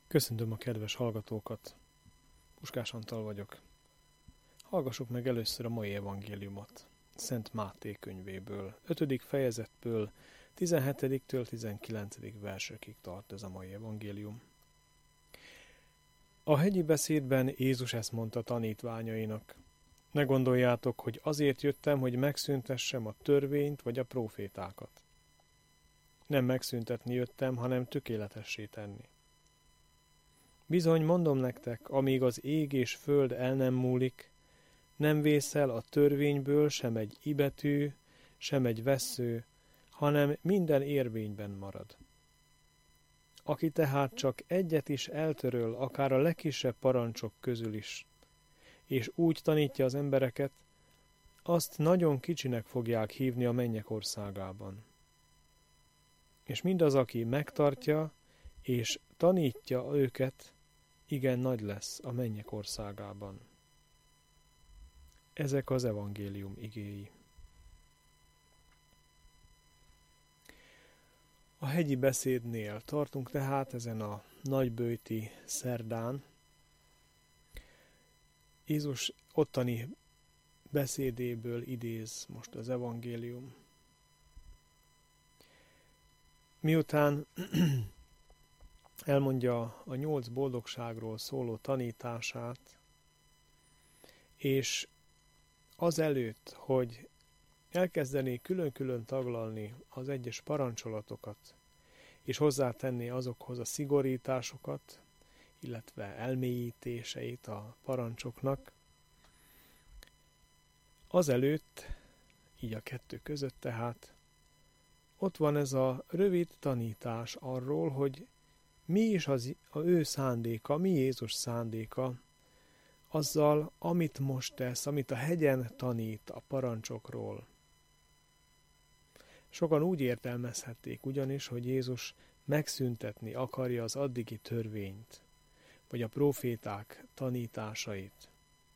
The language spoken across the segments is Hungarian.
Köszöntöm a kedves hallgatókat. Puskás Antal vagyok. Hallgassuk meg először a mai evangéliumot. Szent Máté könyvéből, 5. fejezetből, 17-től 19. versekig tart ez a mai evangélium. A hegyi beszédben Jézus ezt mondta tanítványainak. Ne gondoljátok, hogy azért jöttem, hogy megszüntessem a törvényt vagy a prófétákat. Nem megszüntetni jöttem, hanem tökéletessé tenni. Bizony, mondom nektek, amíg az ég és föld el nem múlik, nem vészel a törvényből sem egy ibetű, sem egy vessző, hanem minden érvényben marad. Aki tehát csak egyet is eltöröl, akár a legkisebb parancsok közül is, és úgy tanítja az embereket, azt nagyon kicsinek fogják hívni a mennyek országában. És mindaz, aki megtartja és tanítja őket, igen nagy lesz a mennyek országában. Ezek az evangélium igéi. A hegyi beszédnél tartunk tehát ezen a nagyböjti szerdán. Jézus ottani beszédéből idéz most az evangélium. Miután elmondja a 8 boldogságról szóló tanítását, és azelőtt, hogy elkezdeni külön-külön taglalni az egyes parancsolatokat, és hozzátenni azokhoz a szigorításokat, illetve elmélyítéseit a parancsoknak, azelőtt, így a kettő között tehát, ott van ez a rövid tanítás arról, hogy mi is az ő szándéka, mi Jézus szándéka azzal, amit most tesz, amit a hegyen tanít a parancsokról. Sokan úgy értelmezhették ugyanis, hogy Jézus megszüntetni akarja az addigi törvényt, vagy a próféták tanításait.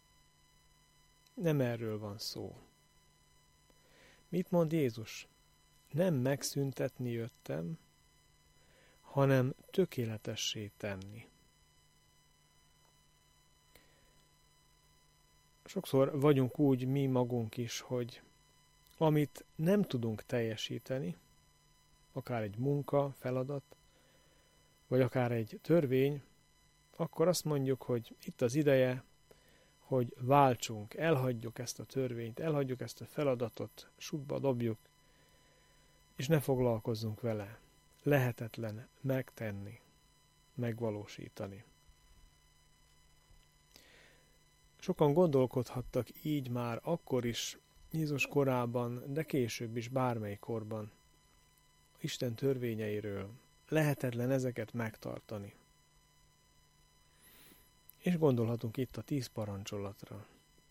Nem erről van szó. Mit mond Jézus? Nem megszüntetni jöttem, hanem tökéletessé tenni. Sokszor vagyunk úgy mi magunk is, hogy amit nem tudunk teljesíteni, akár egy munka, feladat, vagy akár egy törvény, akkor azt mondjuk, hogy itt az ideje, hogy váltsunk, elhagyjuk ezt a törvényt, elhagyjuk ezt a feladatot, sútba dobjuk, és ne foglalkozzunk vele. Lehetetlen megtenni, megvalósítani. Sokan gondolkodhattak így már akkor is, Jézus korában, de később is bármely korban, Isten törvényeiről. Lehetetlen ezeket megtartani. És gondolhatunk itt a 10 parancsolatra.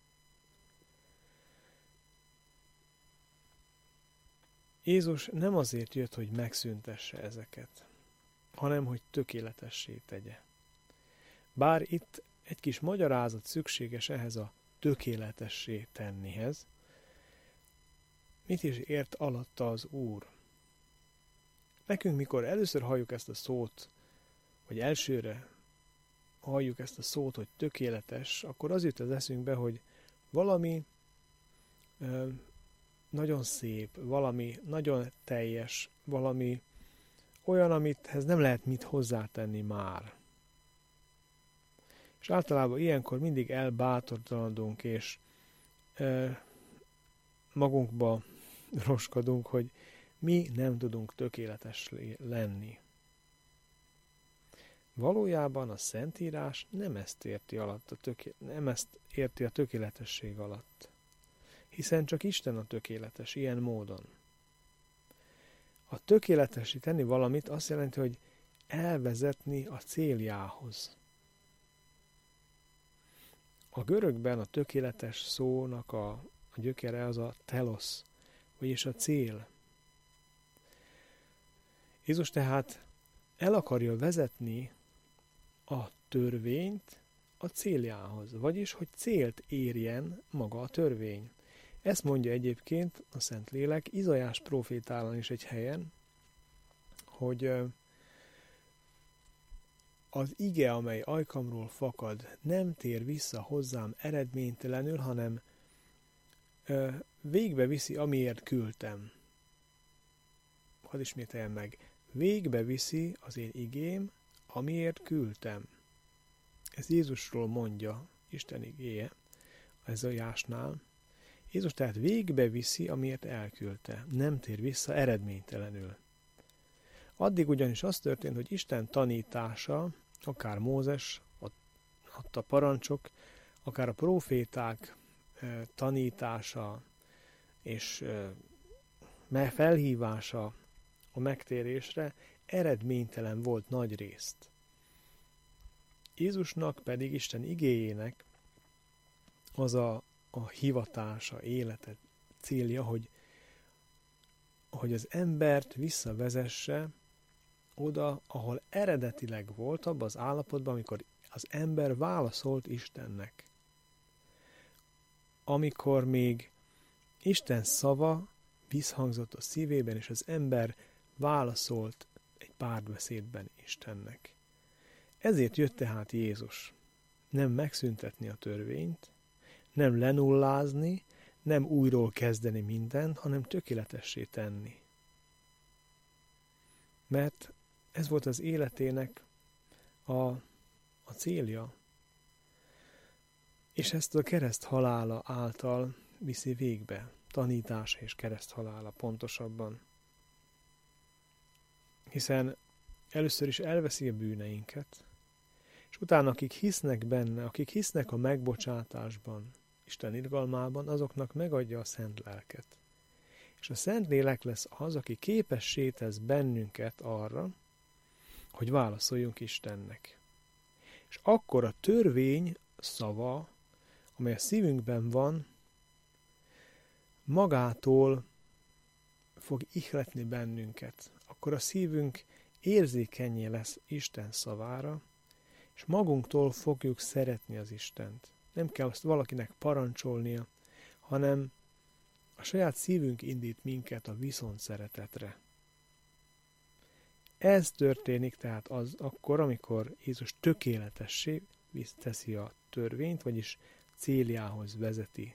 Jézus nem azért jött, hogy megszüntesse ezeket, hanem hogy tökéletessé tegye. Bár itt egy kis magyarázat szükséges ehhez a tökéletessé tennihez. Mit is ért alatta az Úr? Nekünk, mikor először halljuk ezt a szót, vagy elsőre halljuk ezt a szót, hogy tökéletes, akkor az jut az eszünkbe, hogy valami nagyon szép, valami nagyon teljes, valami olyan, amithez nem lehet mit hozzátenni már. És általában ilyenkor mindig elbátortalanodunk, és magunkba roskadunk, hogy mi nem tudunk tökéletes lenni. Valójában a Szentírás nem ezt érti a tökéletesség alatt. Hiszen csak Isten a tökéletes, ilyen módon. A tökéletesíteni valamit azt jelenti, hogy elvezetni a céljához. A görögben a tökéletes szónak a gyökere az a telos, vagyis a cél. Jézus tehát el akarja vezetni a törvényt a céljához, vagyis hogy célt érjen maga a törvény. Ezt mondja egyébként a Szentlélek Izaiás prófétában is egy helyen, hogy az ige, amely ajkamról fakad, nem tér vissza hozzám eredménytelenül, hanem végbe viszi, amiért küldtem. Hadd ismételjem meg. Végbe viszi az én igém, amiért küldtem. Ez Jézusról mondja Isten igéje, ez a Jásnál. Jézus tehát végbe viszi, amiért elküldte. Nem tér vissza eredménytelenül. Addig ugyanis az történt, hogy Isten tanítása, akár Mózes adta parancsok, akár a próféták tanítása és felhívása a megtérésre eredménytelen volt nagy részt. Jézusnak pedig Isten igéjének az a hivatása, élete, célja, hogy az embert visszavezesse oda, ahol eredetileg volt, abban az állapotban, amikor az ember válaszolt Istennek. Amikor még Isten szava visszhangzott a szívében, és az ember válaszolt egy párbeszédben Istennek. Ezért jött tehát Jézus. Nem megszüntetni a törvényt, nem lenullázni, nem újról kezdeni mindent, hanem tökéletessé tenni. Mert ez volt az életének a célja. És ezt a kereszt halála által viszi végbe. Tanítása és kereszt halála pontosabban. Hiszen először is elveszi a bűneinket, és utána akik hisznek benne, akik hisznek a megbocsátásban, Isten irgalmában, azoknak megadja a szent lelket. És a szent lélek lesz az, aki képessé tesz bennünket arra, hogy válaszoljunk Istennek. És akkor a törvény szava, amely a szívünkben van, magától fog ihletni bennünket. Akkor a szívünk érzékenyé lesz Isten szavára, és magunktól fogjuk szeretni az Istent. Nem kell azt valakinek parancsolnia, hanem a saját szívünk indít minket a viszont szeretetre. Ez történik tehát akkor, amikor Jézus tökéletessé teszi a törvényt, vagyis céljához vezeti.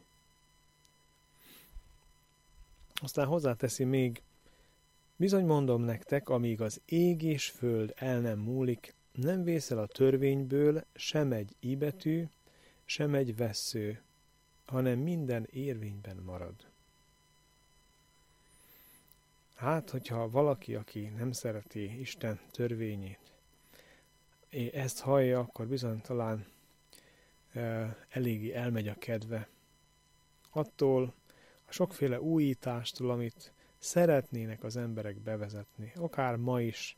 Aztán hozzáteszi még, bizony mondom nektek, amíg az ég és föld el nem múlik, nem vészel a törvényből sem egy íbetű, sem egy vessző, hanem minden érvényben marad. Hát, hogyha valaki, aki nem szereti Isten törvényét, ezt hallja, akkor bizony talán eléggé elmegy a kedve. Attól a sokféle újítástól, amit szeretnének az emberek bevezetni, akár ma is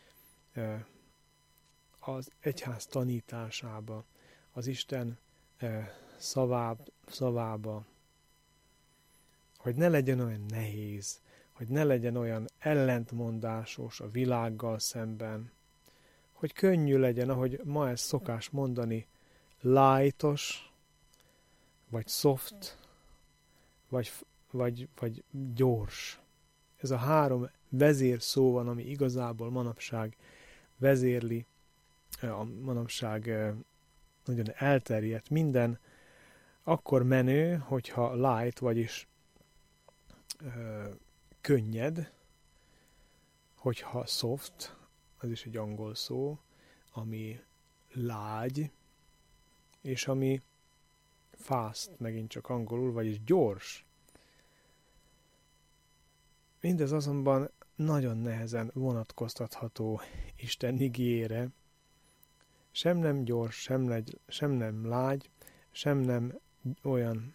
az egyház tanításába, az Isten szavába, hogy ne legyen olyan nehéz, hogy ne legyen olyan ellentmondásos a világgal szemben, hogy könnyű legyen, ahogy ma ez szokás mondani, lightos, vagy soft, vagy gyors. Ez a három vezér szó van, ami igazából manapság vezérli, a manapság nagyon elterjedt. Minden akkor menő, hogyha light, vagyis könnyed, hogyha soft, az is egy angol szó, ami lágy, és ami fast, megint csak angolul, vagyis gyors. Mindez azonban nagyon nehezen vonatkoztatható Isten igéjére. Sem nem gyors, sem nem lágy, sem nem olyan,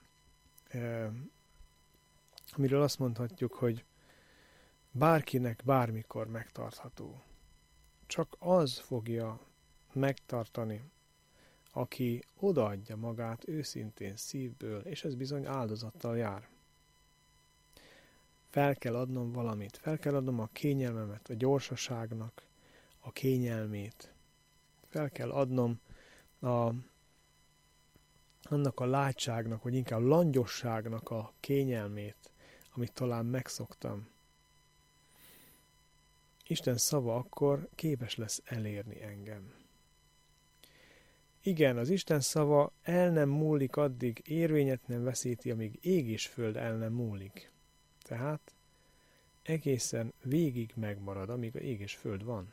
amiről azt mondhatjuk, hogy bárkinek bármikor megtartható. Csak az fogja megtartani, aki odaadja magát őszintén szívből, és ez bizony áldozattal jár. Fel kell adnom valamit, fel kell adnom a kényelmemet, a gyorsaságnak a kényelmét. Fel kell adnom annak a látságnak, vagy inkább langyosságnak a kényelmét, amit talán megszoktam. Isten szava akkor képes lesz elérni engem. Igen, az Isten szava el nem múlik addig, érvényet nem veszíti, amíg ég és föld el nem múlik. Tehát egészen végig megmarad, amíg a ég és föld van.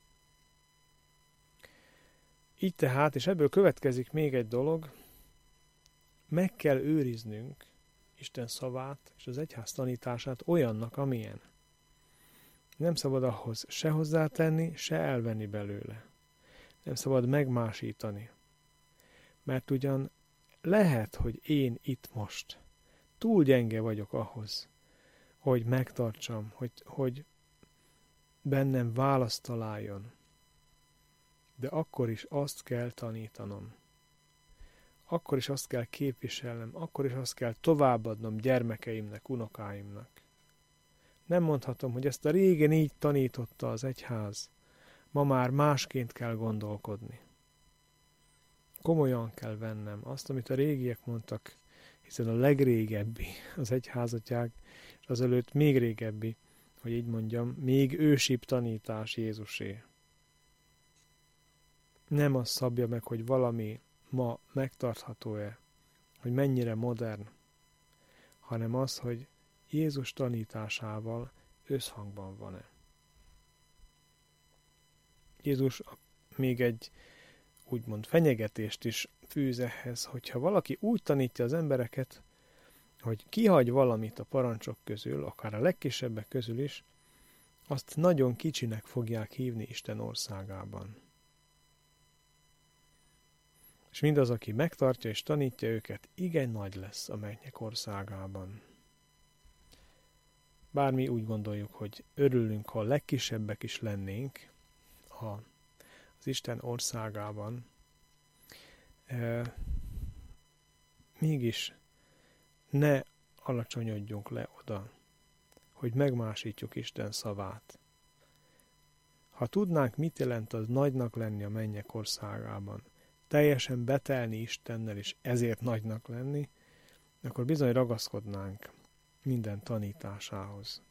Így tehát, és ebből következik még egy dolog, meg kell őriznünk Isten szavát és az egyház tanítását olyannak, amilyen. Nem szabad ahhoz se hozzátenni, se elvenni belőle. Nem szabad megmásítani. Mert ugyan lehet, hogy én itt most túl gyenge vagyok ahhoz, hogy megtartsam, hogy bennem választ találjon. De akkor is azt kell tanítanom. Akkor is azt kell képviselnem, akkor is azt kell továbbadnom gyermekeimnek, unokáimnak. Nem mondhatom, hogy ezt a régen így tanította az egyház, ma már másként kell gondolkodni. Komolyan kell vennem azt, amit a régiek mondtak, hiszen a legrégebbi az egyházatyák, és azelőtt még régebbi, hogy így mondjam, még ősibb tanítás Jézusé. Nem az szabja meg, hogy valami ma megtartható-e, hogy mennyire modern, hanem az, hogy Jézus tanításával összhangban van-e. Jézus még egy úgymond fenyegetést is fűz ehhez, hogyha valaki úgy tanítja az embereket, hogy kihagy valamit a parancsok közül, akár a legkisebbek közül is, azt nagyon kicsinek fogják hívni Isten országában. És mindaz, aki megtartja és tanítja őket, igen nagy lesz a mennyek országában. Bár mi úgy gondoljuk, hogy örülünk, ha a legkisebbek is lennénk az Isten országában, mégis ne alacsonyodjunk le oda, hogy megmásítjuk Isten szavát. Ha tudnánk, mit jelent az nagynak lenni a mennyek országában, teljesen betelni Istennel, és ezért nagynak lenni, akkor bizony ragaszkodnánk minden tanításához.